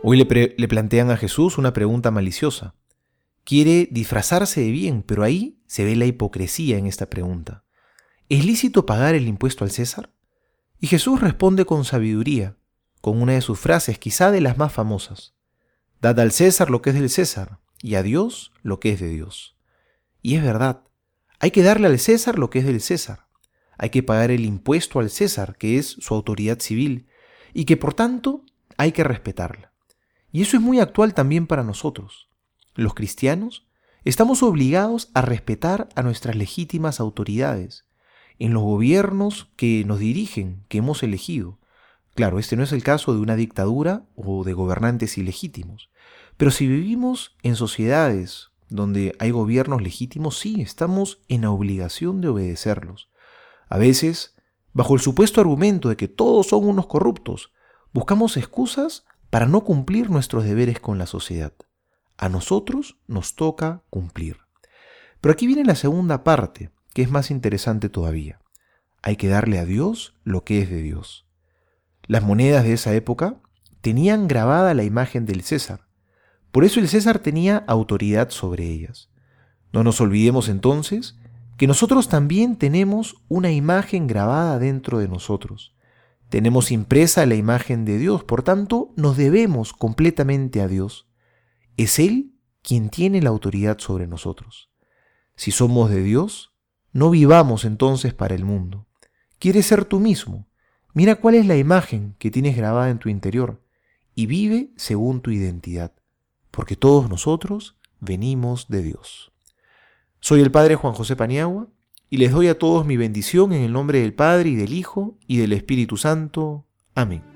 Hoy le plantean a Jesús una pregunta maliciosa. Quiere disfrazarse de bien, pero ahí se ve la hipocresía en esta pregunta. ¿Es lícito pagar el impuesto al César? Y Jesús responde con sabiduría, con una de sus frases, quizá de las más famosas. Dad al César lo que es del César, y a Dios lo que es de Dios. Y es verdad, hay que darle al César lo que es del César. Hay que pagar el impuesto al César, que es su autoridad civil, y que por tanto hay que respetarla. Y eso es muy actual también para nosotros. Los cristianos estamos obligados a respetar a nuestras legítimas autoridades en los gobiernos que nos dirigen, que hemos elegido. Claro, este no es el caso de una dictadura o de gobernantes ilegítimos. Pero si vivimos en sociedades donde hay gobiernos legítimos, sí, estamos en la obligación de obedecerlos. A veces, bajo el supuesto argumento de que todos son unos corruptos, buscamos excusas para no cumplir nuestros deberes con la sociedad. A nosotros nos toca cumplir. Pero aquí viene la segunda parte, que es más interesante todavía. Hay que darle a Dios lo que es de Dios. Las monedas de esa época tenían grabada la imagen del César. Por eso el César tenía autoridad sobre ellas. No nos olvidemos entonces que nosotros también tenemos una imagen grabada dentro de nosotros. Tenemos impresa la imagen de Dios, por tanto nos debemos completamente a Dios. Es Él quien tiene la autoridad sobre nosotros. Si somos de Dios, no vivamos entonces para el mundo. ¿Quieres ser tú mismo? Mira cuál es la imagen que tienes grabada en tu interior y vive según tu identidad, porque todos nosotros venimos de Dios. Soy el Padre Juan José Paniagua y les doy a todos mi bendición en el nombre del Padre y del Hijo y del Espíritu Santo. Amén.